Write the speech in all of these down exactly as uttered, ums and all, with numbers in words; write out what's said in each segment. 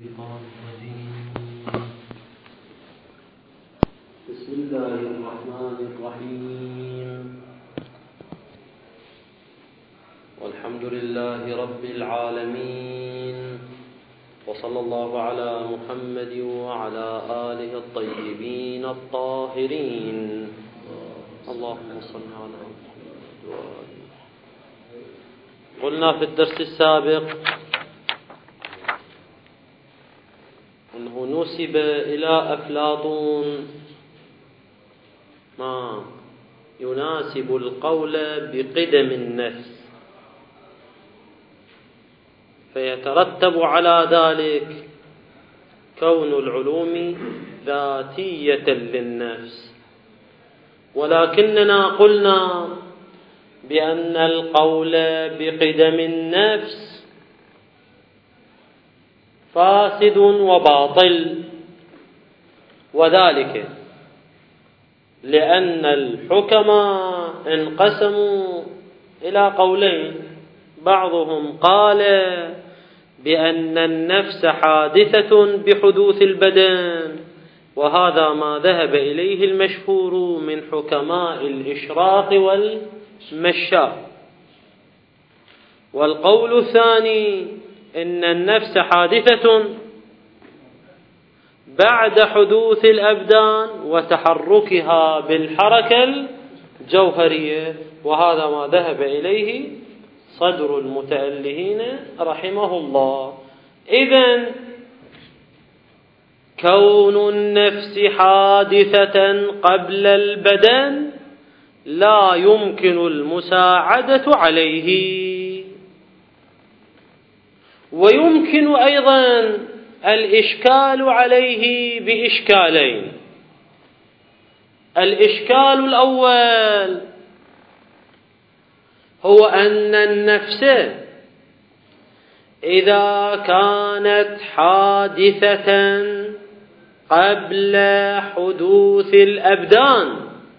بسم الله الرحمن الرحيم والحمد لله رب العالمين وصلى الله على محمد وعلى آله الطيبين الطاهرين اللهم صل على محمد. قلنا في الدرس السابق أنه نسب إلى أفلاطون ما يناسب القول بقدم النفس، فيترتب على ذلك كون العلوم ذاتية للنفس، ولكننا قلنا بأن القول بقدم النفس فاسد وباطل، وذلك لأن الحكماء انقسموا إلى قولين. بعضهم قال بأن النفس حادثة بحدوث البدن، وهذا ما ذهب إليه المشهور من حكماء الإشراق والمشاء. والقول الثاني إن النفس حادثة بعد حدوث الأبدان وتحركها بالحركة الجوهرية، وهذا ما ذهب إليه صدر المتألهين رحمه الله. إذن كون النفس حادثة قبل البدن لا يمكن المساعدة عليه، ويمكن أيضا الإشكال عليه بإشكالين. الإشكال الأول هو أن النفس إذا كانت حادثة قبل حدوث الأبدان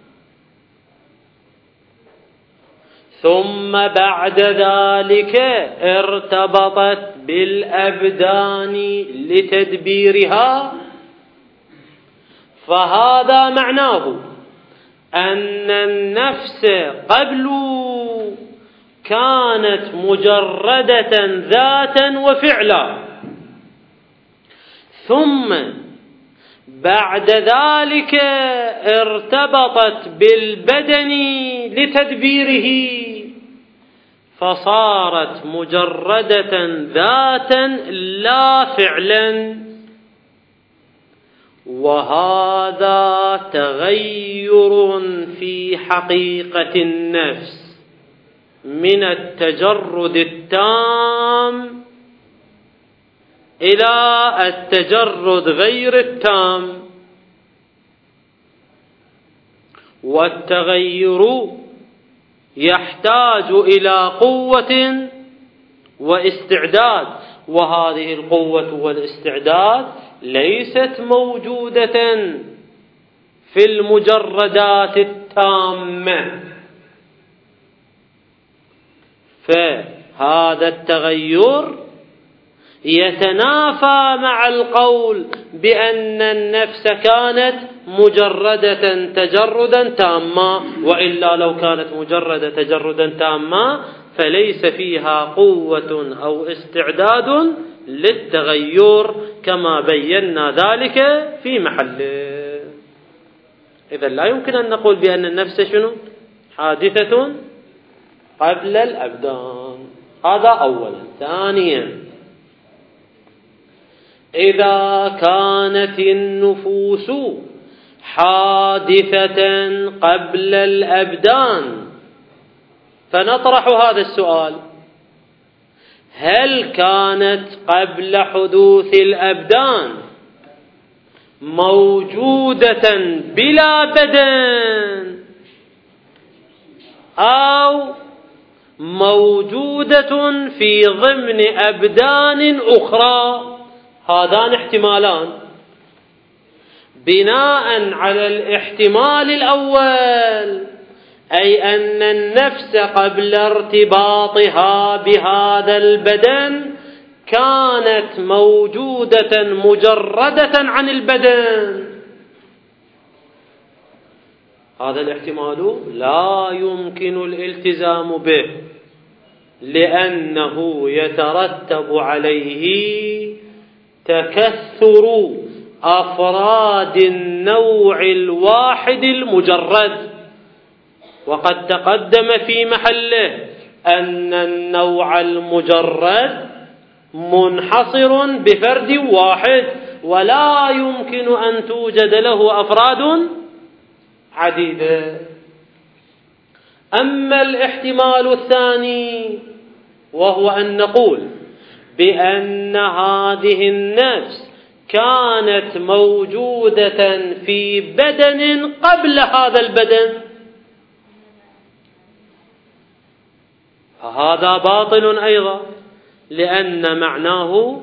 ثم بعد ذلك ارتبطت بالأبدان لتدبيرها، فهذا معناه أن النفس قبل كانت مجردة ذاتا وفعلا، ثم بعد ذلك ارتبطت بالبدن لتدبيره فصارت مجردة ذاتا لا فعلا، وهذا تغير في حقيقة النفس من التجرد التام إلى التجرد غير التام. والتغير يحتاج إلى قوة واستعداد، وهذه القوة والاستعداد ليست موجودة في المجردات التامة. فهذا التغير يتنافى مع القول بأن النفس كانت مجردة تجردا تاما، وإلا لو كانت مجردة تجردا تاما فليس فيها قوة أو استعداد للتغير كما بينا ذلك في محله. إذن لا يمكن أن نقول بأن النفس شنو؟ حادثة قبل الأبدان. هذا أولا. ثانيا، إذا كانت النفوس حادثة قبل الأبدان فنطرح هذا السؤال: هل كانت قبل حدوث الأبدان موجودة بلا بدن أو موجودة في ضمن أبدان أخرى؟ هذان احتمالان. بناء على الاحتمال الأول، أي أن النفس قبل ارتباطها بهذا البدن كانت موجودة مجردة عن البدن. هذا الاحتمال لا يمكن الالتزام به، لأنه يترتب عليه تكثر أفراد النوع الواحد المجرد، وقد تقدم في محله أن النوع المجرد منحصر بفرد واحد، ولا يمكن أن توجد له أفراد عديدة. أما الاحتمال الثاني وهو أن نقول بأن هذه النفس كانت موجودة في بدن قبل هذا البدن، فهذا باطل أيضا، لأن معناه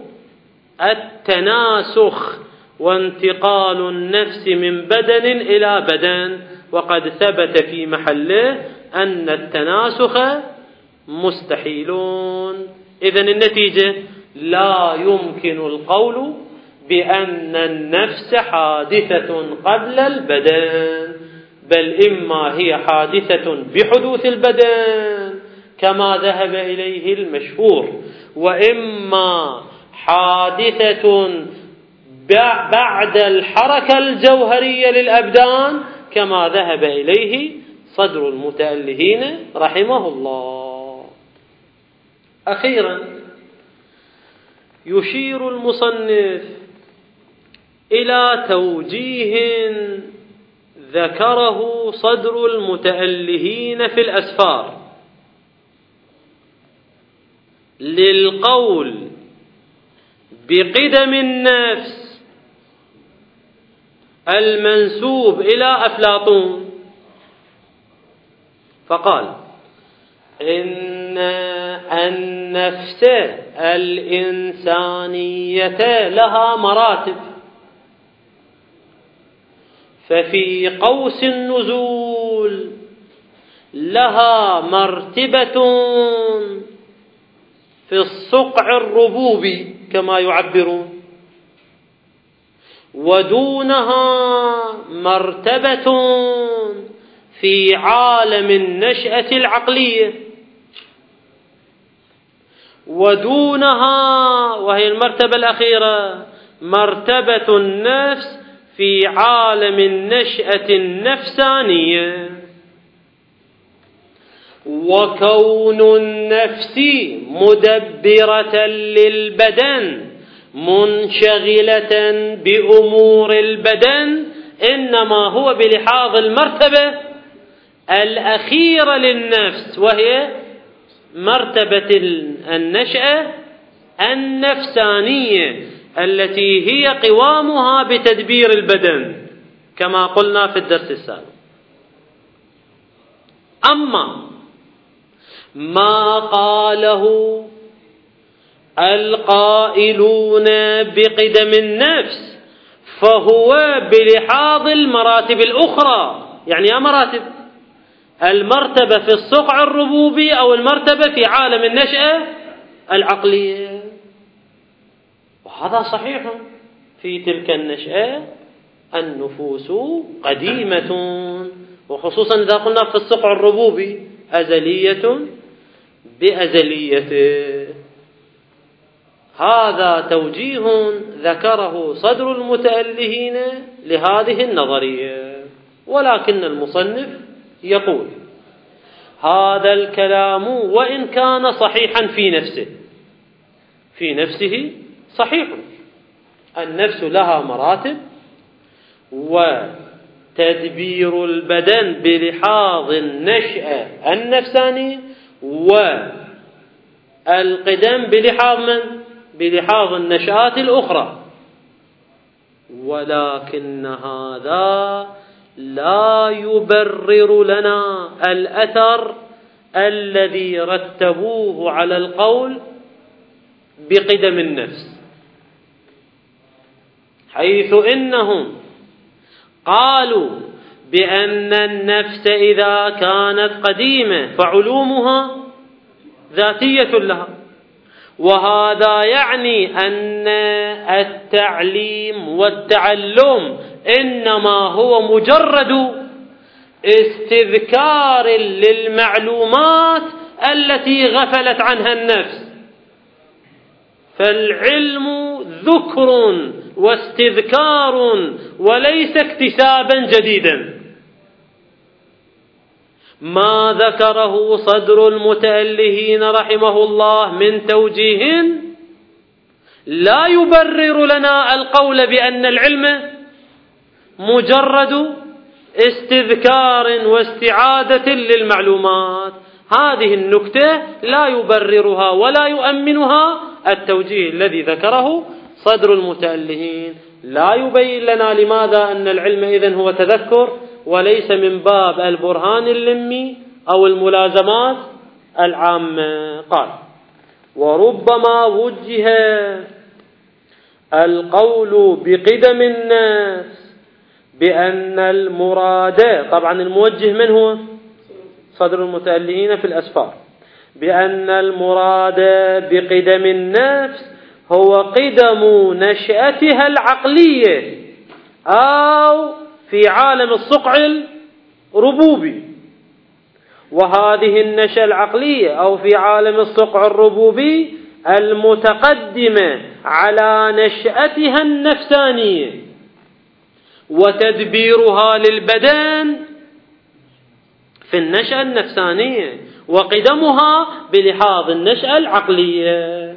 التناسخ وانتقال النفس من بدن إلى بدن، وقد ثبت في محله أن التناسخ مستحيلون. إذن النتيجة لا يمكن القول بأن النفس حادثة قبل البدن، بل إما هي حادثة بحدوث البدن كما ذهب إليه المشهور، وإما حادثة بعد الحركة الجوهرية للأبدان كما ذهب إليه صدر المتألهين رحمه الله. أخيرا يشير المصنف إلى توجيه ذكره صدر المتألهين في الأسفار للقول بقدم النفس المنسوب إلى أفلاطون، فقال إن النفس الإنسانية لها مراتب، ففي قوس النزول لها مرتبة في الصقع الربوبي كما يعبرون، ودونها مرتبة في عالم النشأة العقلية، ودونها وهي المرتبة الأخيرة مرتبة النفس في عالم النشأة النفسانية. وكون النفس مدبرة للبدن منشغلة بأمور البدن إنما هو بلحاظ المرتبة الأخيرة للنفس، وهي مرتبة النشأة النفسانية التي هي قوامها بتدبير البدن كما قلنا في الدرس السابق. أما ما قاله القائلون بقدم النفس فهو بلحاظ المراتب الأخرى، يعني يا مراتب المرتبة في الصقع الربوبي أو المرتبة في عالم النشأة العقلية، وهذا صحيح. في تلك النشأة النفوس قديمة، وخصوصا إذا قلنا في الصقع الربوبي أزلية بأزليته. هذا توجيه ذكره صدر المتألهين لهذه النظرية، ولكن المصنف يقول هذا الكلام وإن كان صحيحا في نفسه في نفسه صحيح، النفس لها مراتب، وتدبير البدن بلحاظ النشأة النفساني، والقدم بلحاظ من؟ بلحاظ النشآت الأخرى، ولكن هذا لا يبرر لنا الأثر الذي رتبوه على القول بقدم النفس، حيث إنهم قالوا بأن النفس إذا كانت قديمة فعلومها ذاتية لها، وهذا يعني أن التعليم والتعلم إنما هو مجرد استذكار للمعلومات التي غفلت عنها النفس، فالعلم ذكر واستذكار وليس اكتسابا جديدا. ما ذكره صدر المتألهين رحمه الله من توجيه لا يبرر لنا القول بأن العلم مجرد استذكار واستعادة للمعلومات. هذه النكتة لا يبررها ولا يؤمنها التوجيه الذي ذكره صدر المتألهين، لا يبين لنا لماذا أن العلم إذن هو تذكر وليس من باب البرهان اللمي أو الملازمات العامة. قال: وربما وجه القول بقدم النفس بأن المراد، طبعا الموجه من هو؟ صدر المتألهين في الأسفار، بأن المراد بقدم النفس هو قدم نشأتها العقلية أو في عالم الصقع الربوبي، وهذه النشأة العقلية أو في عالم الصقع الربوبي المتقدمة على نشأتها النفسانية وتدبيرها للبدن في النشأة النفسانية، وقدمها بلحاظ النشأة العقلية.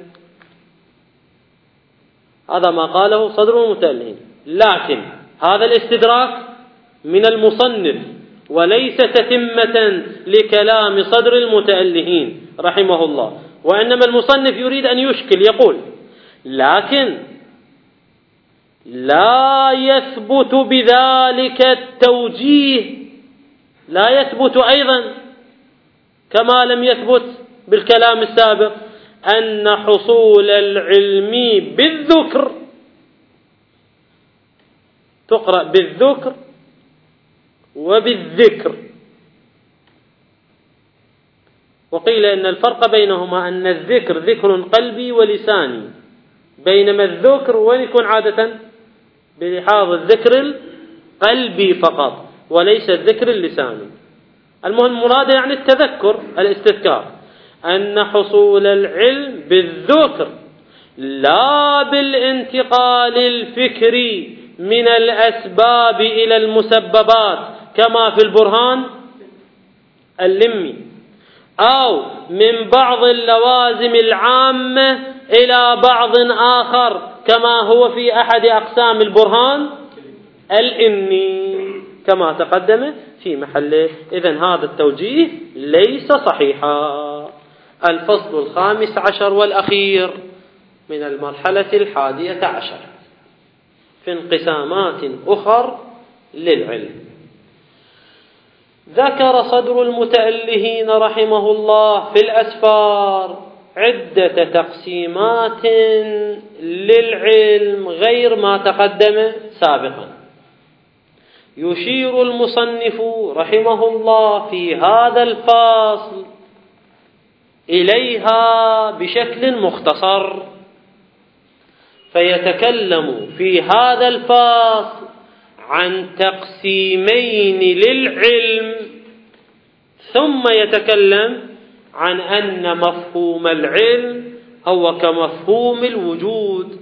هذا ما قاله صدر المتألهين، لكن هذا الاستدراك من المصنف وليس تتمة لكلام صدر المتألهين رحمه الله، وإنما المصنف يريد أن يشكل، يقول: لكن لا يثبت بذلك التوجيه، لا يثبت أيضا كما لم يثبت بالكلام السابق أن حصول العلم بالذكر، تقرأ بالذكر وبالذكر، وقيل إن الفرق بينهما أن الذكر ذكر قلبي ولساني، بينما الذكر ويكون عادة بلحاظ الذكر القلبي فقط وليس الذكر اللساني. المهم مراد يعني التذكر الاستذكار، أن حصول العلم بالذكر لا بالانتقال الفكري من الأسباب إلى المسببات كما في البرهان اللمي، أو من بعض اللوازم العامة إلى بعض آخر كما هو في أحد أقسام البرهان الإني كما تقدم في محله. إذن هذا التوجيه ليس صحيحا. الفصل الخامس عشر والأخير من المرحلة الحادية عشر في انقسامات أخر للعلم. ذكر صدر المتألهين رحمه الله في الأسفار عدة تقسيمات للعلم غير ما تقدم سابقا، يشير المصنف رحمه الله في هذا الفصل إليها بشكل مختصر، فيتكلم في هذا الفصل عن تقسيمين للعلم، ثم يتكلم عن أن مفهوم العلم هو كمفهوم الوجود،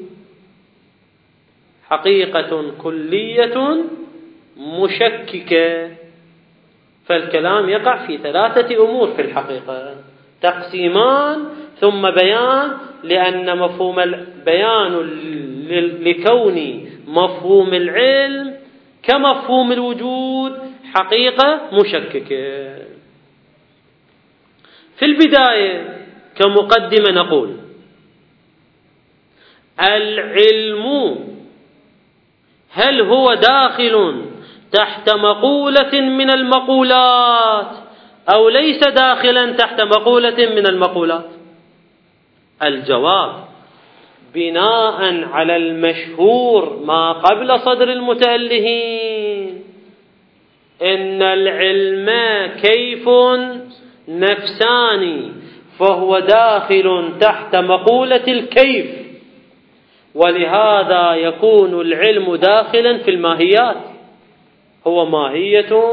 حقيقة كلية مشككة. فالكلام يقع في ثلاثة أمور في الحقيقة: تقسيمان ثم بيان، لأن مفهوم البيان لكون مفهوم العلم كمفهوم الوجود حقيقة مشككة. في البداية كمقدمة نقول: العلم هل هو داخل تحت مقولة من المقولات أو ليس داخلا تحت مقولة من المقولات؟ الجواب: بناء على المشهور ما قبل صدر المتألهين إن العلم كيف نفساني، فهو داخل تحت مقولة الكيف، ولهذا يكون العلم داخلا في الماهيات. هو ماهية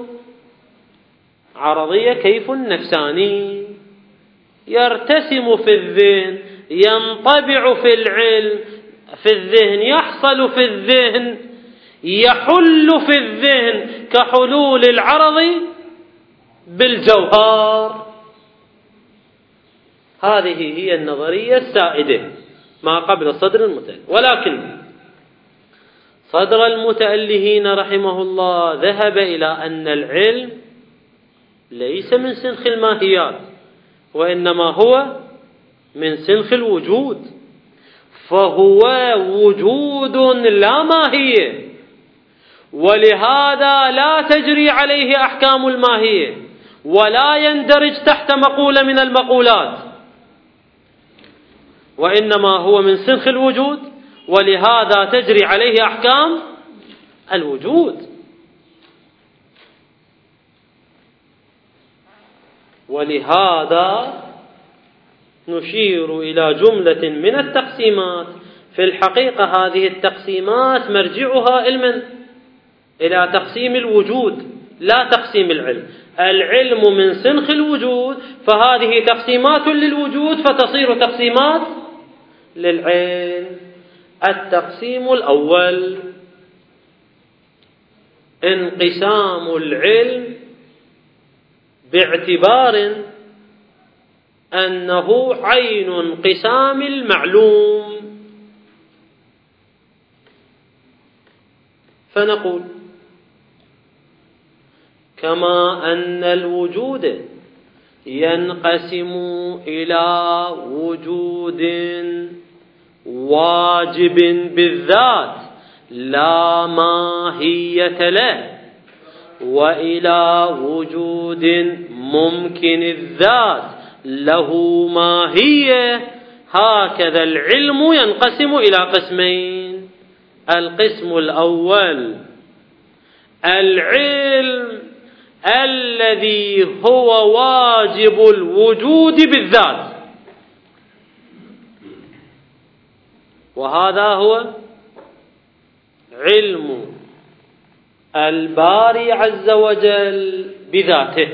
عرضية، كيف نفساني يرتسم في الذهن، ينطبع في العلم في الذهن، يحصل في الذهن، يحل في الذهن كحلول العرض بالجوهر. هذه هي النظرية السائدة ما قبل الصدر المتأله. ولكن صدر المتألهين رحمه الله ذهب إلى أن العلم ليس من سنخ الماهيات، وإنما هو من سنخ الوجود، فهو وجود لا ماهية، ولهذا لا تجري عليه أحكام الماهية ولا يندرج تحت مقولة من المقولات، وإنما هو من سنخ الوجود، ولهذا تجري عليه أحكام الوجود. ولهذا نشير إلى جملة من التقسيمات. في الحقيقة هذه التقسيمات مرجعها علما إلى تقسيم الوجود لا تقسيم العلم. العلم من سنخ الوجود، فهذه تقسيمات للوجود فتصير تقسيمات للعلم. التقسيم الأول: انقسام العلم باعتبار أنه عين انقسام المعلوم. فنقول: كما أن الوجود ينقسم إلى وجود واجب بالذات لا ماهية له، وإلى وجود ممكن الذات له ماهية، هكذا العلم ينقسم إلى قسمين. القسم الأول: العلم الذي هو واجب الوجود بالذات، وهذا هو علم الباري عز وجل بذاته،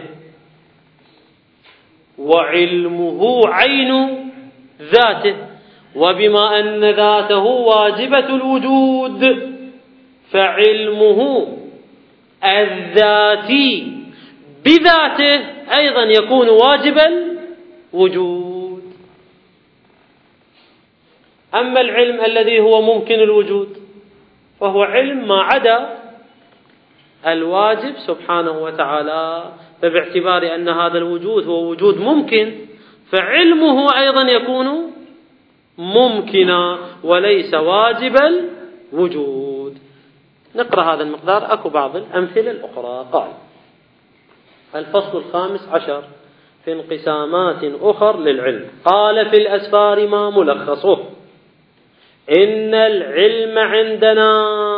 وعلمه عين ذاته، وبما أن ذاته واجبة الوجود فعلمه الذاتي بذاته أيضا يكون واجب الوجود. أما العلم الذي هو ممكن الوجود فهو علم ما عدا الواجب سبحانه وتعالى، فباعتبار أن هذا الوجود هو وجود ممكن فعلمه أيضا يكون ممكنا وليس واجب الوجود. نقرأ هذا المقدار، أكو بعض الأمثلة الأخرى. قال: الفصل الخامس عشر في انقسامات أخر للعلم. قال: في الأسفار ما ملخصه: إن العلم عندنا،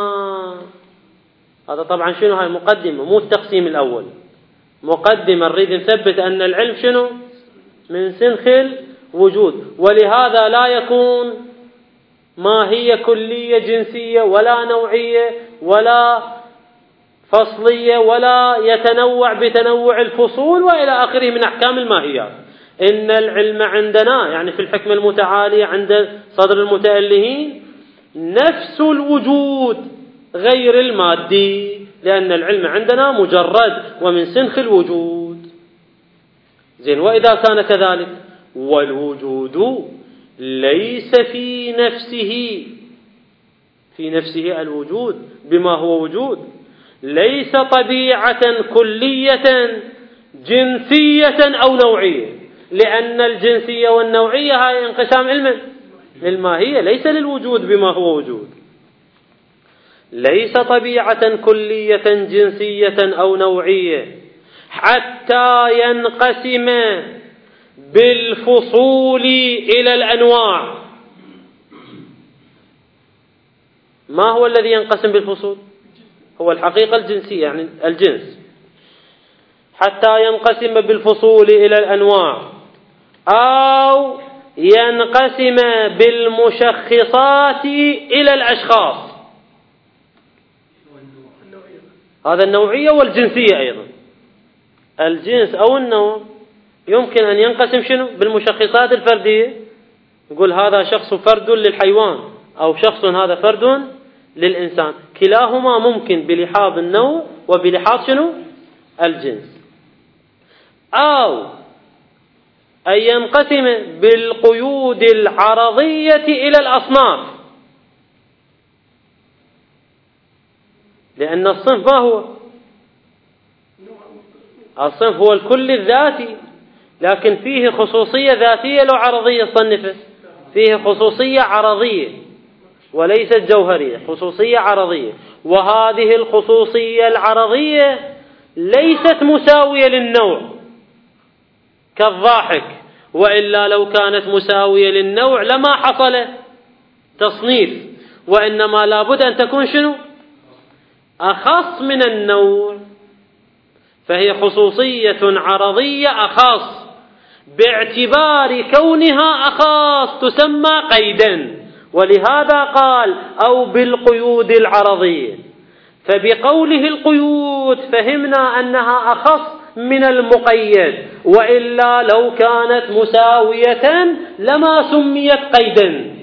هذا طبعا شنو؟ هاي مقدمة مو التقسيم الأول، مقدمة نريد نثبت أن العلم شنو؟ من سنخ الوجود، ولهذا لا يكون ماهية كلية جنسية ولا نوعية ولا فصلية ولا يتنوع بتنوع الفصول وإلى آخره من أحكام الماهيات. إن العلم عندنا يعني في الحكمة المتعالية عند صدر المتألهين نفس الوجود غير المادي، لأن العلم عندنا مجرد ومن سنخ الوجود. زين، وإذا كان كذلك والوجود ليس في نفسه في نفسه الوجود بما هو وجود ليس طبيعة كلية جنسية أو نوعية، لأن الجنسية والنوعية هاي انقسام علم للماهية ليس للوجود بما هو وجود. ليس طبيعة كلية جنسية أو نوعية حتى ينقسم بالفصول إلى الأنواع. ما هو الذي ينقسم بالفصول؟ هو الحقيقة الجنسية يعني الجنس. حتى ينقسم بالفصول إلى الأنواع أو ينقسم بالمشخصات إلى الأشخاص. هذا النوعية والجنسية أيضا. الجنس أو النوع يمكن أن ينقسم شنو؟ بالمشخصات الفردية، يقول هذا شخص فرد للحيوان أو شخص هذا فرد للإنسان، كلاهما ممكن بلحاظ النوع وبلحاظ شنو؟ الجنس. أو أن ينقسم بالقيود العرضية إلى الأصناف، لأن الصنف ما هو؟ الصنف هو الكل الذاتي، لكن فيه خصوصية ذاتية لو عرضية صنفه، فيه خصوصية عرضية وليست جوهرية، خصوصية عرضية، وهذه الخصوصية العرضية ليست مساوية للنوع كالضاحك، وإلا لو كانت مساوية للنوع لما حصل تصنيف، وإنما لابد أن تكون شنو؟ أخص من النوع، فهي خصوصية عرضية أخص، باعتبار كونها أخص تسمى قيدا، ولهذا قال أو بالقيود العرضية. فبقوله القيود فهمنا أنها أخص من المقيد، وإلا لو كانت مساوية لما سميت قيدا.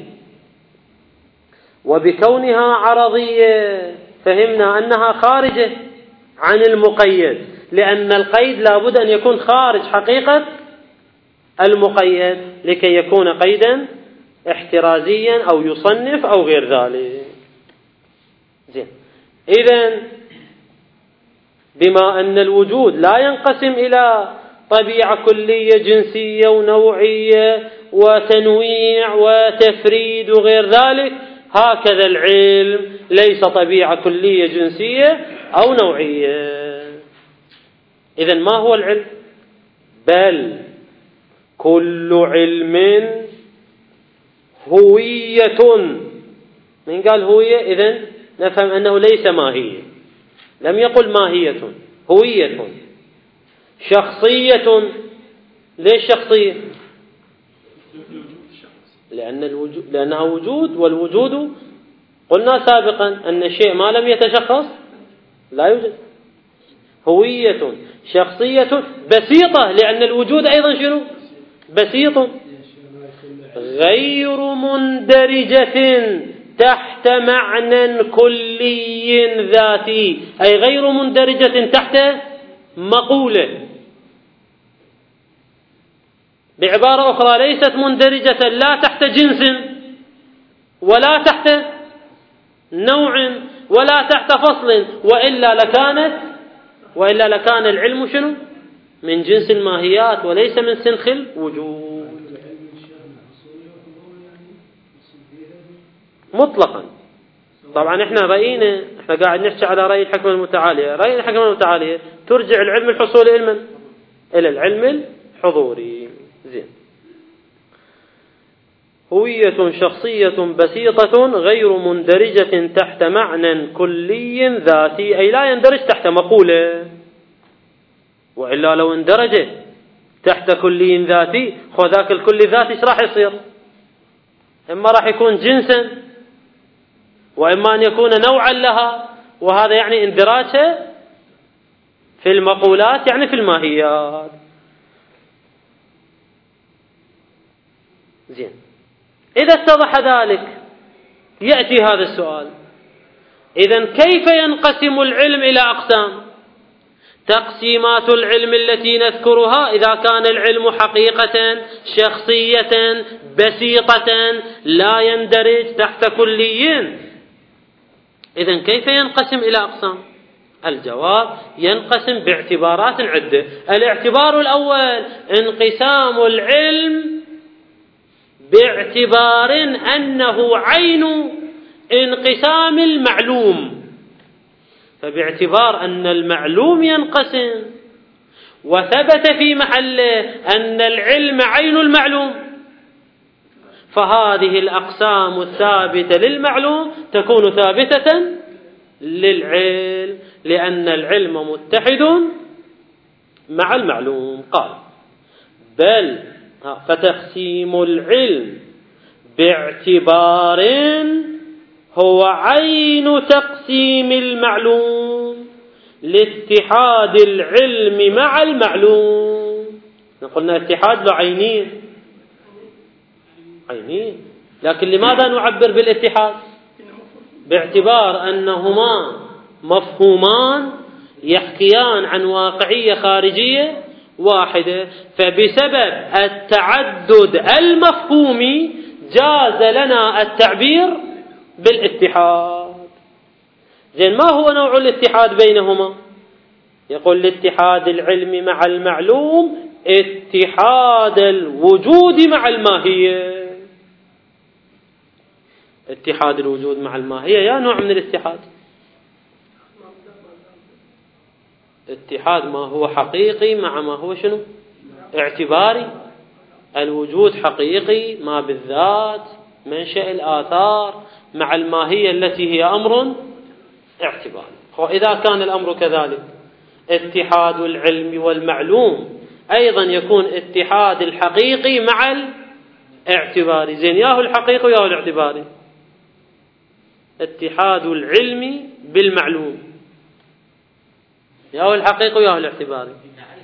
وبكونها عرضية فهمنا أنها خارجة عن المقيد، لأن القيد لابد أن يكون خارج حقيقة المقيد لكي يكون قيدا احترازيا أو يصنف أو غير ذلك. زين، إذن بما أن الوجود لا ينقسم إلى طبيعة كلية جنسية ونوعية وتنويع وتفريد وغير ذلك، هكذا العلم ليس طبيعة كلية جنسية أو نوعية. إذن ما هو العلم؟ بل كل علم هوية. من قال هوية؟ إذن نفهم أنه ليس ماهية، لم يقل ماهية، هوية. شخصية، ليش شخصية؟ لأن الوجود لأنها وجود، والوجود قلنا سابقا أن الشيء ما لم يتشخص لا يوجد. هوية، شخصية، بسيطة، لأن الوجود أيضا شنو؟ بسيط، غير مندرجة تحت معنى كلي ذاتي، أي غير مندرجة تحت مقولة. بعبارة أخرى ليست مندرجة لا تحت جنس ولا تحت نوع ولا تحت فصل، وإلا لكانت وإلا لكان العلم شنو؟ من جنس الماهيات وليس من سنخ الوجود مطلقا. طبعا احنا رأينا، احنا قاعد نحكي على رأي الحكمة المتعالية، رأي الحكمة المتعالية ترجع العلم الحصولي إلى من؟ إلى العلم الحضوري. زين، هوية شخصية بسيطة غير مندرجة تحت معنى كلي ذاتي، أي لا يندرج تحت مقولة، وإلا لو اندرج تحت كلي ذاتي خو ذاك الكلي ذاتي ايش راح يصير؟ إما راح يكون جنسا، وإما أن يكون نوعا لها، وهذا يعني اندراجها في المقولات يعني في الماهيات. زين، إذا اتضح ذلك يأتي هذا السؤال: إذن كيف ينقسم العلم إلى أقسام؟ تقسيمات العلم التي نذكرها إذا كان العلم حقيقة شخصية بسيطة لا يندرج تحت كليين، إذن كيف ينقسم إلى أقسام؟ الجواب: ينقسم باعتبارات عدة. الاعتبار الأول انقسام العلم باعتبار أنه عين انقسام المعلوم، فباعتبار أن المعلوم ينقسم وثبت في محله أن العلم عين المعلوم، فهذه الأقسام الثابتة للمعلوم تكون ثابتة للعلم، لأن العلم متحد مع المعلوم. قال: بل فتقسيم العلم باعتبار هو عين تقسيم المعلوم لاتحاد العلم مع المعلوم. قلنا اتحاد له عينين عينين لكن لماذا نعبر بالاتحاد؟ باعتبار أنهما مفهومان يحكيان عن واقعية خارجية واحدة، فبسبب التعدد المفهومي جاز لنا التعبير بالاتحاد. زين، ما هو نوع الاتحاد بينهما؟ يقول الاتحاد العلمي مع المعلوم اتحاد الوجود مع الماهية. اتحاد الوجود مع الماهية يا نوع من الاتحاد. اتحاد ما هو حقيقي مع ما هو شنو؟ اعتباري. الوجود حقيقي ما بالذات منشأ الآثار مع الماهية التي هي أمر اعتباري. وإذا كان الأمر كذلك اتحاد العلم والمعلوم أيضا يكون اتحاد الحقيقي مع الاعتباري. زين، ياهو الحقيقي وياهو الاعتباري. اتحاد العلم بالمعلوم ياهو الحقيقي وياهو الاعتباري.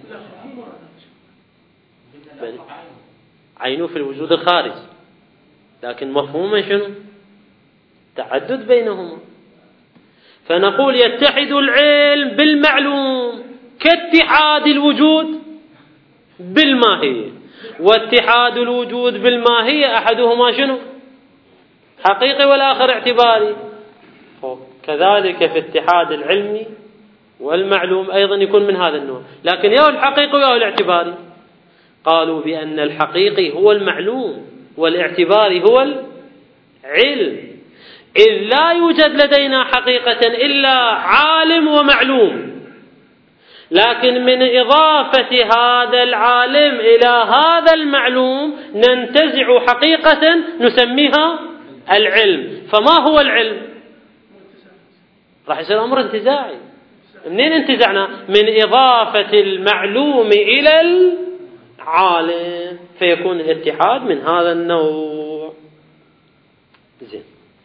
عينه في الوجود الخارج، لكن مفهوما شنو؟ تعدد بينهما. فنقول يتحد العلم بالمعلوم كاتحاد الوجود بالماهية، واتحاد الوجود بالماهية أحدهما شنو؟ حقيقي والآخر اعتباري. كذلك في اتحاد العلم والمعلوم أيضا يكون من هذا النوع، لكن يا الحقيقي ويا الاعتباري. قالوا بأن الحقيقي هو المعلوم والاعتباري هو العلم، إذ لا يوجد لدينا حقيقة إلا عالم ومعلوم، لكن من إضافة هذا العالم إلى هذا المعلوم ننتزع حقيقة نسميها العلم. فما هو العلم؟ راح يصير أمر انتزاعي. منين انتزعنا؟ من إضافة المعلوم إلى العالم، فيكون الاتحاد من هذا النوع. زين،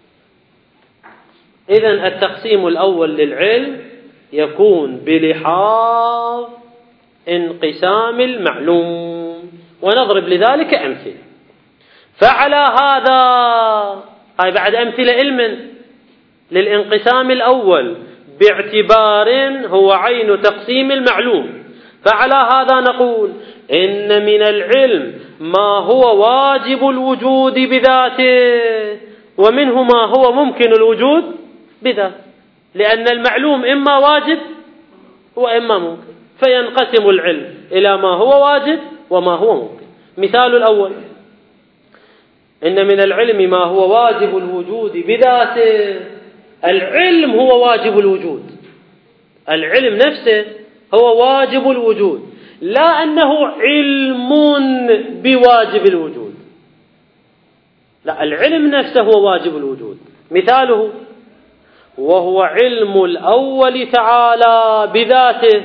إذن التقسيم الأول للعلم يكون بلحاظ انقسام المعلوم، ونضرب لذلك أمثلة. فعلى هذا، هاي بعد أمثلة علم للانقسام الأول باعتبار هو عين تقسيم المعلوم. فعلى هذا نقول إن من العلم ما هو واجب الوجود بذاته، ومنه ما هو ممكن الوجود بذاته، لأن المعلوم إما واجب وإما ممكن، فينقسم العلم إلى ما هو واجب وما هو ممكن. مثال الأول: إن من العلم ما هو واجب الوجود بذاته. العلم هو واجب الوجود، العلم نفسه هو واجب الوجود، لا أنه علم بواجب الوجود، لا، العلم نفسه هو واجب الوجود. مثاله: وهو علم الأول تعالى بذاته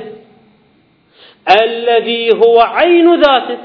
الذي هو عين ذاته.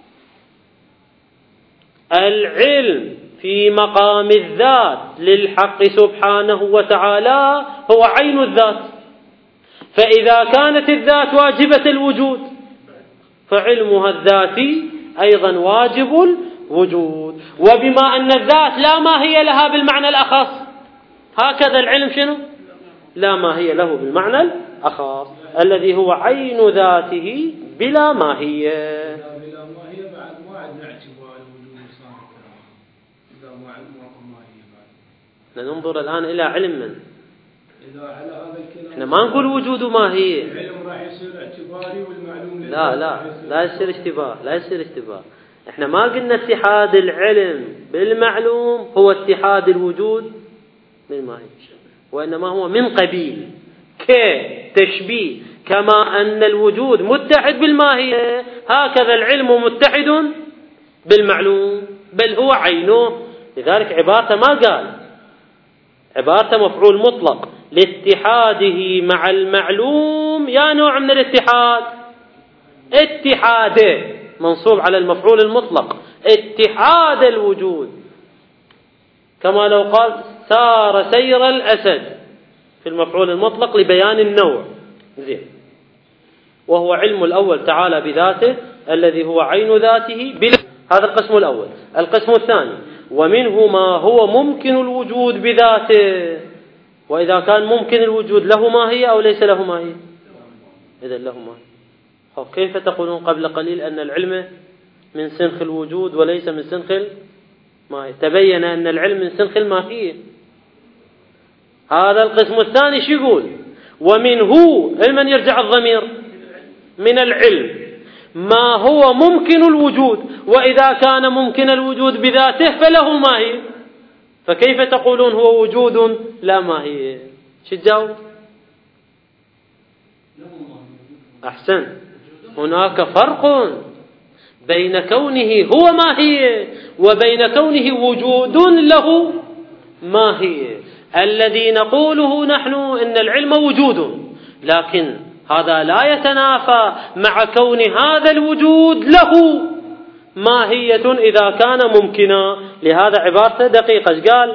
العلم في مقام الذات للحق سبحانه وتعالى هو عين الذات، فإذا كانت الذات واجبة الوجود فعلمها الذاتي أيضا واجب الوجود. وبما أن الذات لا ماهية لها بالمعنى الأخص، هكذا العلم شنو؟ لا ماهية له بالمعنى الأخص الذي هو عين ذاته بلا ماهية. بلا ماهية بعد ما عندنا اعتبار الوجود صار إذا ما عندنا ماهية بعد. ننظر الآن إلى علم من إذا على هذا الكلام احنا ما نقول وجود ماهية. العلم راح يصير اعتباري والمعلوم لا لا لا يصير اشتباه، لا يصير اشتباه. احنا ما قلنا اتحاد العلم بالمعلوم هو اتحاد الوجود بالماهية، وإنما هو من قبيل كتشبيه. كما أن الوجود متحد بالماهية هكذا العلم متحد بالمعلوم، بل هو عينه. لذلك عبارته ما قال، عبارته مفعول مطلق لاتحاده مع المعلوم. يا نوع من الاتحاد؟ اتحاده منصوب على المفعول المطلق، اتحاد الوجود، كما لو قال سار سير الأسد في المفعول المطلق لبيان النوع. زين. وهو علم الأول تعالى بذاته الذي هو عين ذاته بلا. هذا القسم الأول. القسم الثاني: ومنه ما هو ممكن الوجود بذاته، وإذا كان ممكن الوجود له ماهية أو ليس له ماهية؟ إذا له ماهية. كيف تقولون قبل قليل أن العلم من سنخ الوجود وليس من سنخ الماهية؟ تبين أن العلم من سنخ الماهية. هذا القسم الثاني شو يقول؟ ومنه، لمن يرجع الضمير؟ من العلم ما هو ممكن الوجود، وإذا كان ممكن الوجود بذاته فله ماهية. فكيف تقولون هو وجود لا ماهية؟ شو تجاوب؟ أحسن. هناك فرق بين كونه هو ماهية وبين كونه وجود له ماهية. الذي نقوله نحن إن العلم وجود، لكن هذا لا يتنافى مع كون هذا الوجود له ماهية إذا كان ممكنا. لهذا عبارته دقيقة. قال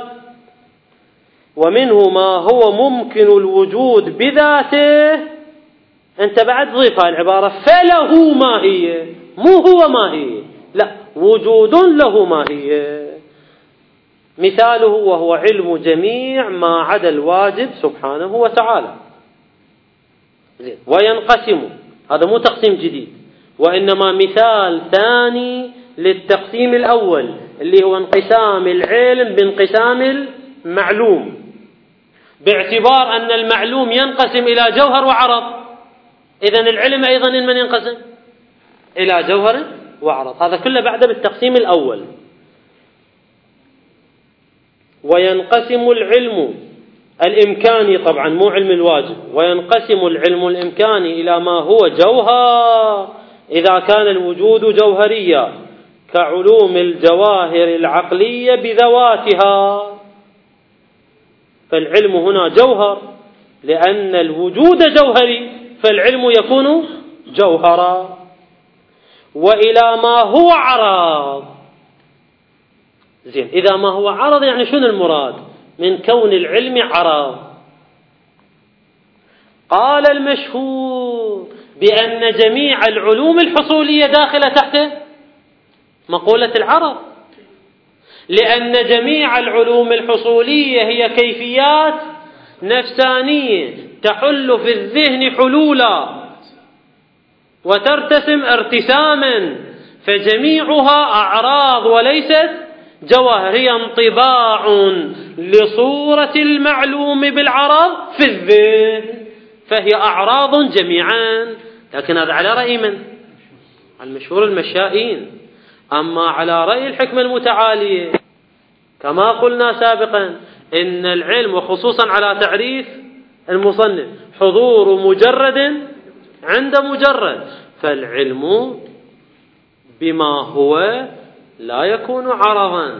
ومنه ما هو ممكن الوجود بذاته، أنت بعد ضيف العبارة فله ماهية، مو هو ماهية، لا، وجود له ماهية. مثاله وهو علم جميع ما عدا الواجب سبحانه وتعالى. زين. وينقسم، هذا مو تقسيم جديد، وإنما مثال ثاني للتقسيم الأول اللي هو انقسام العلم بانقسام المعلوم، باعتبار أن المعلوم ينقسم إلى جوهر وعرض. إذن العلم أيضا من ينقسم إلى جوهر وعرض. هذا كله بعد بالتقسيم الأول. وينقسم العلم الإمكاني، طبعا مو علم الواجب، وينقسم العلم الإمكاني إلى ما هو جوهر إذا كان الوجود جوهريا، كعلوم الجواهر العقلية بذواتها. فالعلم هنا جوهر، لأن الوجود جوهري فالعلم يكون جوهرا. وإلى ما هو عرض. زين. إذا ما هو عرض يعني شنو المراد من كون العلم عرض؟ قال المشهور بأن جميع العلوم الحصولية داخلة تحت مقولة العرض، لأن جميع العلوم الحصولية هي كيفيات نفسانية تحل في الذهن حلولا وترتسم ارتساما، فجميعها أعراض وليست جواهر، هي انطباع لصورة المعلوم بالعرض في الذهن، فهي أعراض جميعا. لكن هذا على رأي من؟ المشهور المشائين. أما على رأي الحكمة المتعالية كما قلنا سابقا إن العلم، وخصوصا على تعريف المصنف، حضور مجرد عند مجرد، فالعلم بما هو لا يكون عرضا،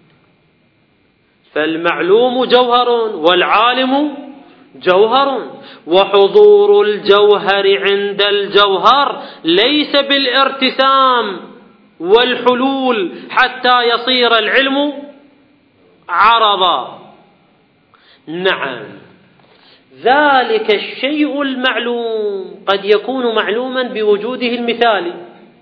فالمعلوم جوهر والعالم جوهر. وحضور الجوهر عند الجوهر ليس بالارتسام والحلول حتى يصير العلم عرضا. نعم، ذلك الشيء المعلوم قد يكون معلوما بوجوده المثالي،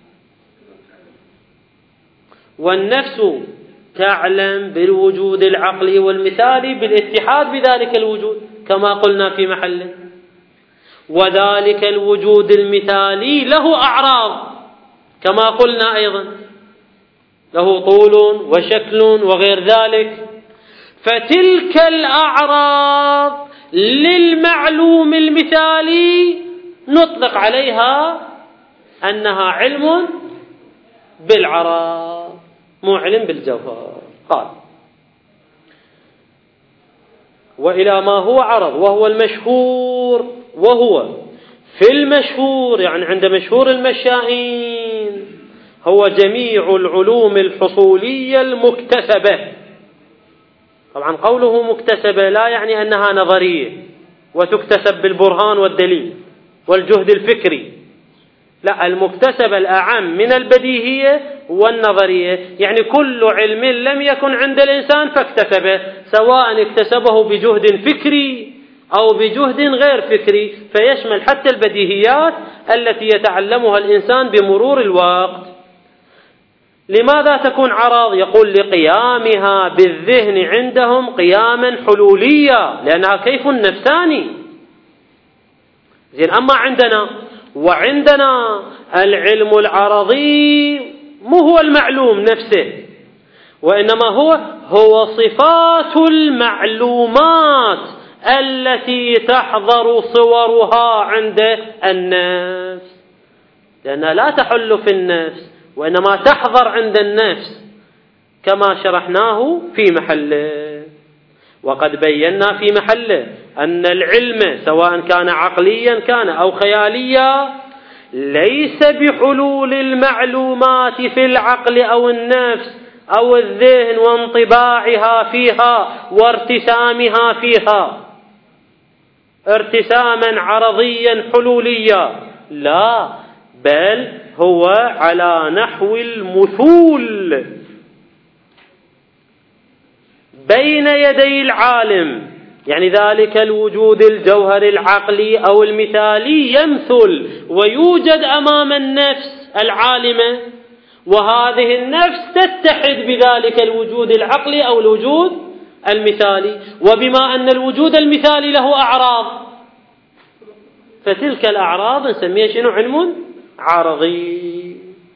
والنفس تعلم بالوجود العقلي والمثالي بالاتحاد بذلك الوجود كما قلنا في محله. وذلك الوجود المثالي له أعراض كما قلنا أيضا، له طول وشكل وغير ذلك. فتلك الأعراض للمعلوم المثالي نطلق عليها أنها علم بالعرض، مو علم بالجوهر. قال وإلى ما هو عرض وهو المشهور، وهو في المشهور يعني عند مشهور المشائين هو جميع العلوم الحصولية المكتسبة. طبعا قوله مكتسبة لا يعني أنها نظرية وتكتسب بالبرهان والدليل والجهد الفكري، لا، المكتسب الأعم من البديهية والنظرية، يعني كل علم لم يكن عند الإنسان فاكتسبه، سواء اكتسبه بجهد فكري أو بجهد غير فكري، فيشمل حتى البديهيات التي يتعلمها الإنسان بمرور الوقت. لماذا تكون عرض؟ يقول لقيامها بالذهن عندهم قياما حلوليا، لأنها كيف نفساني. زين، أما عندنا وعندنا العلم العرضي مو هو المعلوم نفسه، وإنما هو هو صفات المعلومات التي تحضر صورها عند النفس، لأنها لا تحل في النفس وإنما تحضر عند النفس كما شرحناه في محله. وقد بينا في محله أن العلم سواء كان عقليا كان أو خياليا ليس بحلول المعلومات في العقل أو النفس أو الذهن وانطباعها فيها وارتسامها فيها ارتساما عرضيا حلوليا، لا، بل هو على نحو المثول بين يدي العالم، يعني ذلك الوجود الجوهري العقلي أو المثالي يمثل ويوجد أمام النفس العالمة، وهذه النفس تتحد بذلك الوجود العقلي أو الوجود المثالي، وبما أن الوجود المثالي له أعراض فتلك الأعراض نسميها شنو؟ علم عرضي،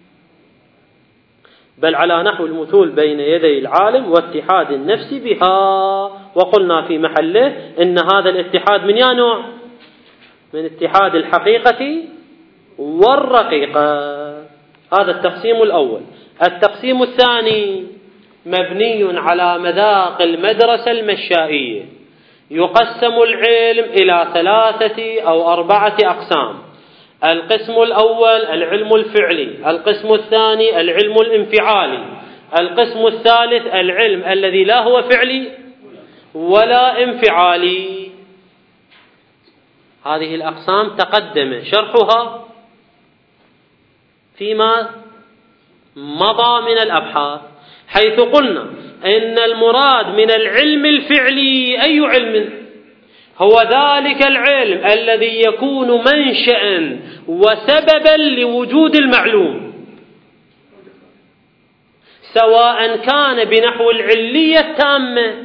بل على نحو المثول بين يدي العالم واتحاد النفس بها. وقلنا في محله إن هذا الاتحاد من يا نوع؟ من اتحاد الحقيقة والرقيقة. هذا التقسيم الأول. التقسيم الثاني مبني على مذاق المدرسة المشائية، يقسم العلم إلى ثلاثة أو أربعة أقسام. القسم الأول العلم الفعلي، القسم الثاني العلم الانفعالي، القسم الثالث العلم الذي لا هو فعلي ولا انفعالي. هذه الأقسام تقدم شرحها فيما مضى من الأبحاث، حيث قلنا إن المراد من العلم الفعلي أي علم؟ هو ذلك العلم الذي يكون منشأ وسببا لوجود المعلوم، سواء كان بنحو العلية التامة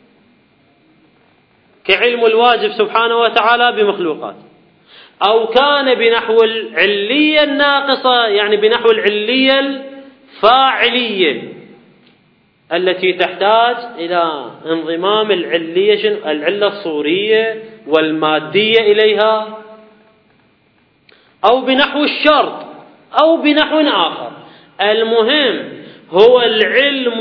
كعلم الواجب سبحانه وتعالى بمخلوقاته، أو كان بنحو العلية الناقصة يعني بنحو العلية الفاعلية التي تحتاج إلى انضمام العلية العلة الصورية والمادية إليها، أو بنحو الشرط أو بنحو آخر. المهم هو العلم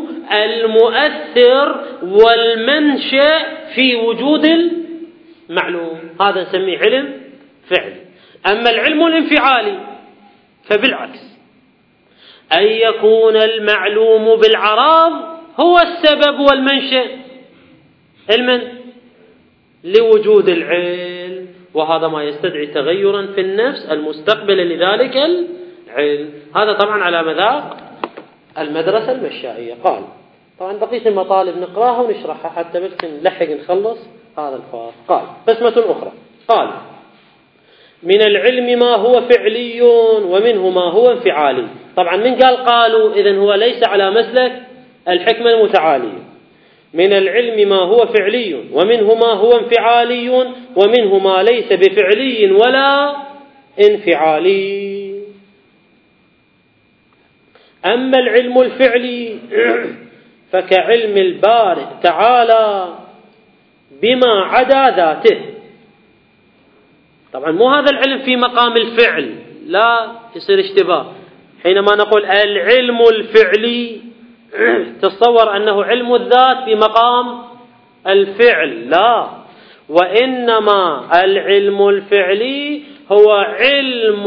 المؤثر والمنشأ في وجود المعلوم، هذا نسميه علم فعلي. أما العلم الانفعالي فبالعكس، أن يكون المعلوم بالعراض هو السبب والمنشأ علما لوجود العلم، وهذا ما يستدعي تغيرا في النفس المستقبل لذلك العلم. هذا طبعا على مذاق المدرسة المشائية. قال طبعا بقية المطالب نقراها ونشرحها حتى بس نلحق نخلص هذا الفاصل. قال قسمة أخرى، قال من العلم ما هو فعلي ومنه ما هو انفعالي. طبعا من قال قالوا إذن هو ليس على مسلك الحكمة المتعالية. من العلم ما هو فعلي ومنه ما هو انفعالي ومنه ما ليس بفعلي ولا انفعالي. أما العلم الفعلي فكعلم البارئ تعالى بما عدا ذاته. طبعا مو هذا العلم في مقام الفعل، لا يصير اشتباه حينما نقول العلم الفعلي تصور أنه علم الذات في مقام الفعل، لا، وإنما العلم الفعلي هو علم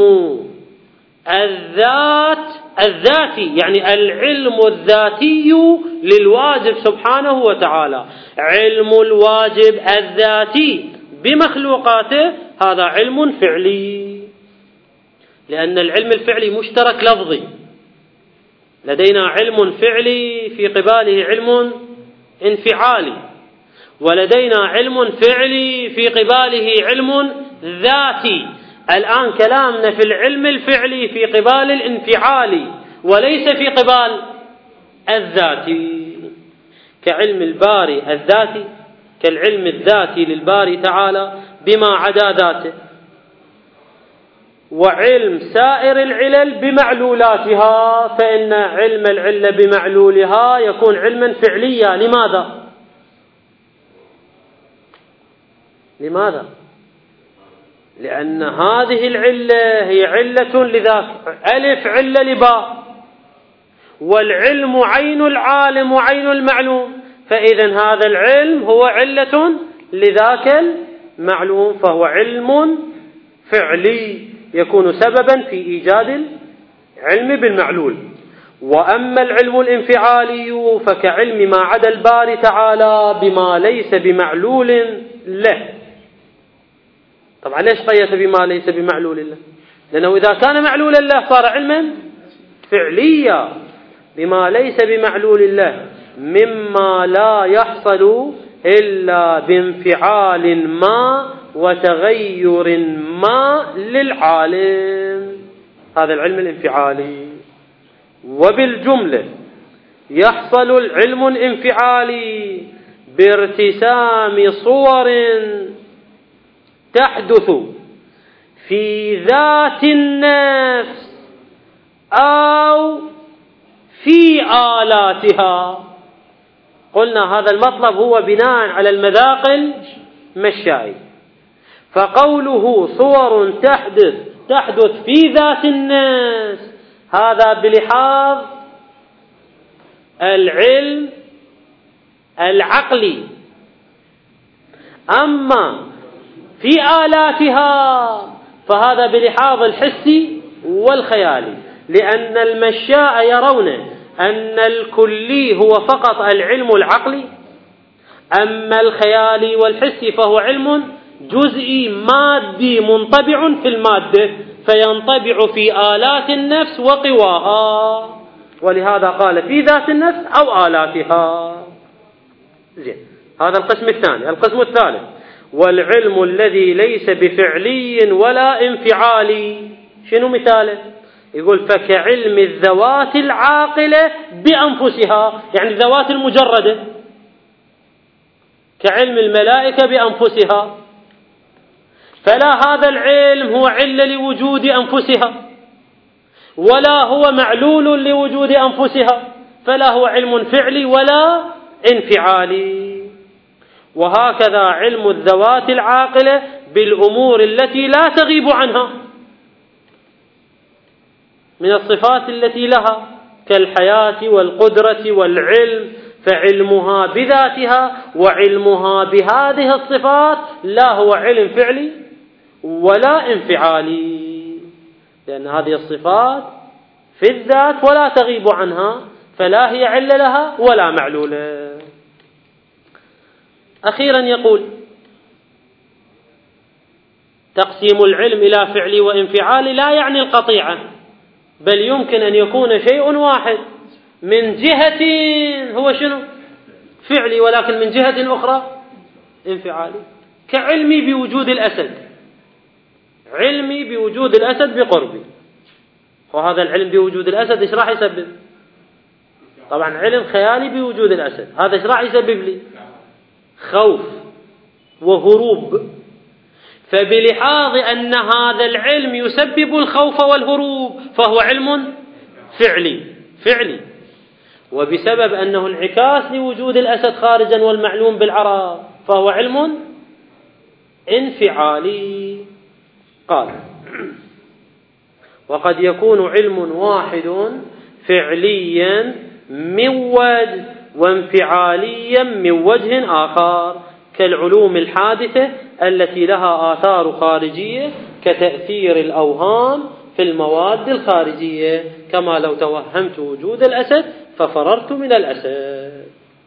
الذات الذاتي، يعني العلم الذاتي للواجب سبحانه وتعالى. علم الواجب الذاتي بمخلوقاته هذا علم فعلي. لأن العلم الفعلي مشترك لفظي، لدينا علم فعلي في قباله علم انفعالي، ولدينا علم فعلي في قباله علم ذاتي. الآن كلامنا في العلم الفعلي في قبال الانفعالي وليس في قبال الذاتي، كعلم الباري الذاتي، كالعلم الذاتي للباري تعالى بما عدا ذاته، وعلم سائر العلل بمعلولاتها، فإن علم العلة بمعلولها يكون علما فعليا. لماذا؟ لماذا؟ لأن هذه العلة هي علة لذاك، ألف علة لباء، والعلم عين العالم وعين المعلوم، فإذا هذا العلم هو علة لذاك المعلوم، فهو علم فعلي يكون سببا في إيجاد العلم بالمعلول. وأما العلم الانفعالي فكعلم ما عدا الباري تعالى بما ليس بمعلول له. طبعا ليش قيس بما ليس بمعلول له؟ لأنه إذا كان معلولا له صار علما فعليا، بما ليس بمعلول له مما لا يحصل إلا بانفعال ما وتغير ما للعالم، هذا العلم الانفعالي. وبالجملة يحصل العلم الانفعالي بارتسام صور تحدث في ذات النفس أو في آلاتها. قلنا هذا المطلب هو بناء على المذاق المشائي، فقوله صور تحدث تحدث في ذات الناس هذا بلحاظ العلم العقلي، أما في آلاتها فهذا بلحاظ الحسي والخيالي، لأن المشاء يرون أن الكلي هو فقط العلم العقلي، أما الخيالي والحسي فهو علم جزئي مادي منطبع في المادة، فينطبع في آلات النفس وقواها، ولهذا قال في ذات النفس أو آلاتها. زين، هذا القسم الثاني. القسم الثالث والعلم الذي ليس بفعلي ولا انفعالي، شنو مثاله؟ يقول فكعلم الذوات العاقلة بأنفسها، يعني الذوات المجردة، كعلم الملائكة بأنفسها، فلا هذا العلم هو علة لوجود أنفسها ولا هو معلول لوجود أنفسها، فلا هو علم فعلي ولا انفعالي. وهكذا علم الذوات العاقلة بالأمور التي لا تغيب عنها من الصفات التي لها كالحياة والقدرة والعلم، فعلمها بذاتها وعلمها بهذه الصفات لا هو علم فعلي ولا انفعالي، لأن هذه الصفات في الذات ولا تغيب عنها، فلا هي علة لها ولا معلولة. أخيرا يقول تقسيم العلم إلى فعلي وانفعالي لا يعني القطيعة، بل يمكن أن يكون شيء واحد من جهة هو شنو؟ فعلي، ولكن من جهة أخرى انفعالي، كعلمي بوجود الأسد، علمي بوجود الأسد بقربي، وهذا العلم بوجود الأسد إيش راح يسبب؟ طبعا علم خيالي بوجود الأسد، هذا إيش راح يسبب لي؟ خوف وهروب، فبلحاظ أن هذا العلم يسبب الخوف والهروب فهو علم فعلي فعلي، وبسبب أنه انعكاس لوجود الأسد خارجا والمعلوم بالعرب فهو علم انفعالي. قال وقد يكون علم واحد فعليا من وجه وانفعاليا من وجه آخر، كالعلوم الحادثة التي لها آثار خارجية كتأثير الأوهام في المواد الخارجية، كما لو توهمت وجود الأسد ففررت من الأسد.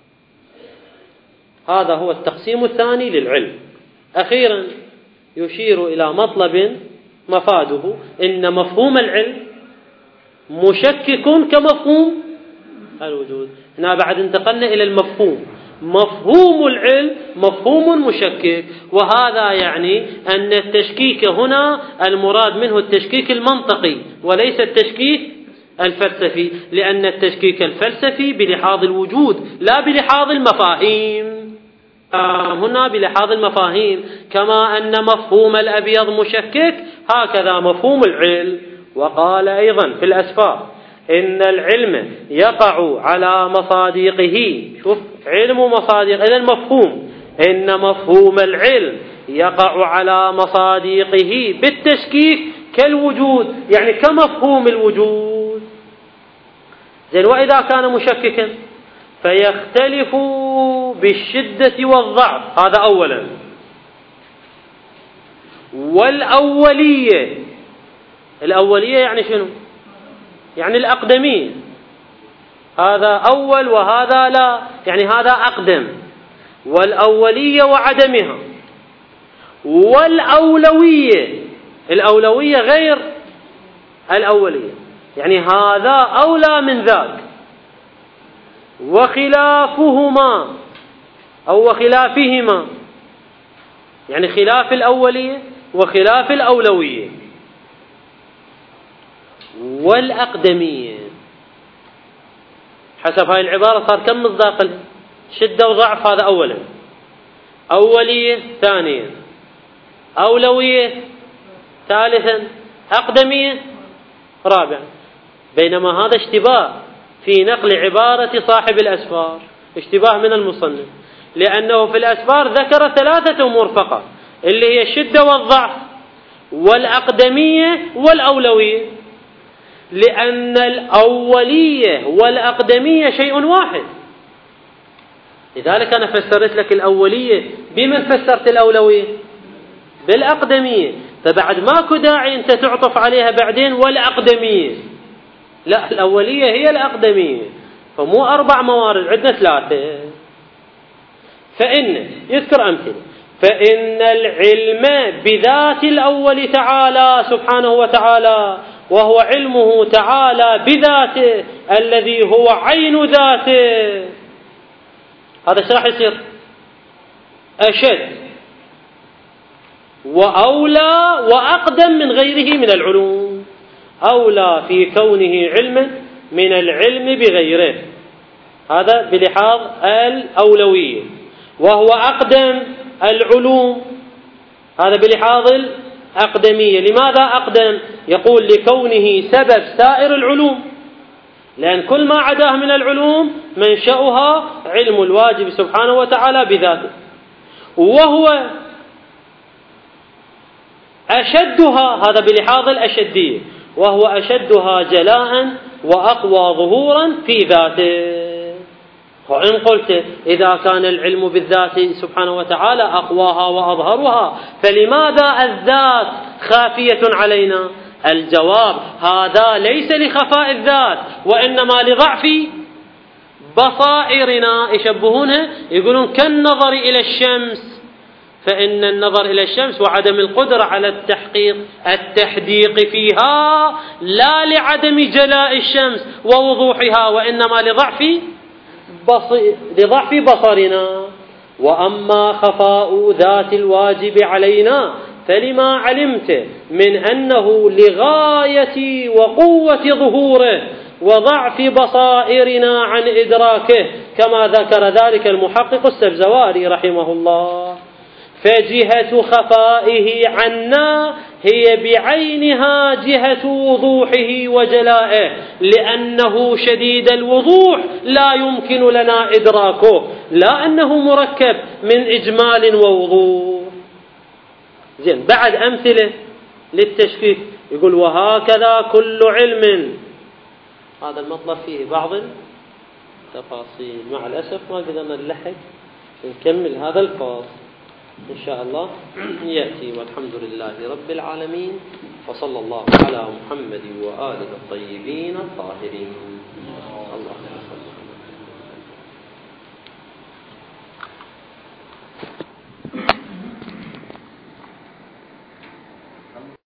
هذا هو التقسيم الثاني للعلم. أخيرا يشير إلى مطلب مفاده إن مفهوم العلم مشكك كمفهوم الوجود. هنا بعد انتقلنا إلى المفهوم، مفهوم العلم مفهوم مشكك، وهذا يعني أن التشكيك هنا المراد منه التشكيك المنطقي وليس التشكيك الفلسفي، لأن التشكيك الفلسفي بلحاظ الوجود لا بلحاظ المفاهيم. هنا بلحاظ المفاهيم، كما أن مفهوم الأبيض مشكك هكذا مفهوم العلم. وقال أيضا في الأسفار إن العلم يقع على مصادقه، شوف علم مصادق، إذا المفهوم إن مفهوم العلم يقع على مصادقه بالتشكيك كالوجود، يعني كمفهوم الوجود. زين، وإذا كان مشككا فيختلف بالشدة والضعف، هذا أولا. والأولية، الأولية يعني شنو؟ يعني الأقدمية، هذا أول وهذا لا، يعني هذا أقدم. والأولية وعدمها، والأولوية، الأولوية غير الأولية، يعني هذا أولى من ذاك. وخلافهما أو وخلافهما، يعني خلاف الأولية وخلاف الأولوية. والأقدمية، حسب هاي العبارة صار كم مصداق؟ شدة وضعف، هذا أولا. أولية ثانيا، أولوية ثالثا، أقدمية رابعا. بينما هذا اشتباه في نقل عبارة صاحب الأسفار، اشتباه من المصنف، لأنه في الأسفار ذكر ثلاثة أمور فقط، اللي هي الشدة والضعف والأقدمية والأولوية، لأن الأولية والأقدمية شيء واحد. لذلك أنا فسرت لك الأولية، بمن فسرت الأولوية؟ بالأقدمية. فبعد ماكو داعي أنت تعطف عليها بعدين والأقدمية، لا، الأولية هي الأقدمية. فمو أربع موارد، عندنا ثلاثة. فإن يذكر أمثلة، فإن العلم بذات الأول تعالى سبحانه وتعالى، وهو علمه تعالى بذاته الذي هو عين ذاته، هذا ايش راح يصير؟ أشد وأولى وأقدم من غيره من العلوم. أولى في كونه علما من العلم بغيره، هذا بلحاظ الأولوية. وهو أقدم العلوم، هذا بلحاظ الأقدمية. لماذا أقدم؟ يقول لكونه سبب سائر العلوم، لأن كل ما عداه من العلوم منشأها علم الواجب سبحانه وتعالى بذاته. وهو أشدها، هذا بلحاظ الأشدية، وهو أشدها جلاء وأقوى ظهورا في ذاته. وإن قلت إذا كان العلم بالذات سبحانه وتعالى أقواها وأظهرها، فلماذا الذات خافية علينا؟ الجواب هذا ليس لخفاء الذات، وإنما لضعف بصائرنا. يشبهونها يقولون كالنظر إلى الشمس، فإن النظر إلى الشمس وعدم القدرة على التحقيق التحديق فيها لا لعدم جلاء الشمس ووضوحها، وإنما لضعف بصير لضعف بصرنا. وأما خفاء ذات الواجب علينا فلما علمت من أنه لغاية وقوة ظهوره وضعف بصائرنا عن إدراكه، كما ذكر ذلك المحقق السبزواري رحمه الله. فجهة خفائه عنا هي بعينها جهة وضوحه وجلائه، لأنه شديد الوضوح لا يمكن لنا إدراكه، لا أنه مركب من إجمال ووضوح. زين، بعد أمثلة للتشكيك يقول وهكذا كل علم. هذا المطلب فيه بعض التفاصيل، مع الأسف ما قدرنا نلحق نكمل هذا الفصل، إن شاء الله يأتي. والحمد لله رب العالمين، وصلى الله على محمد وآله الطيبين الطاهرين. الله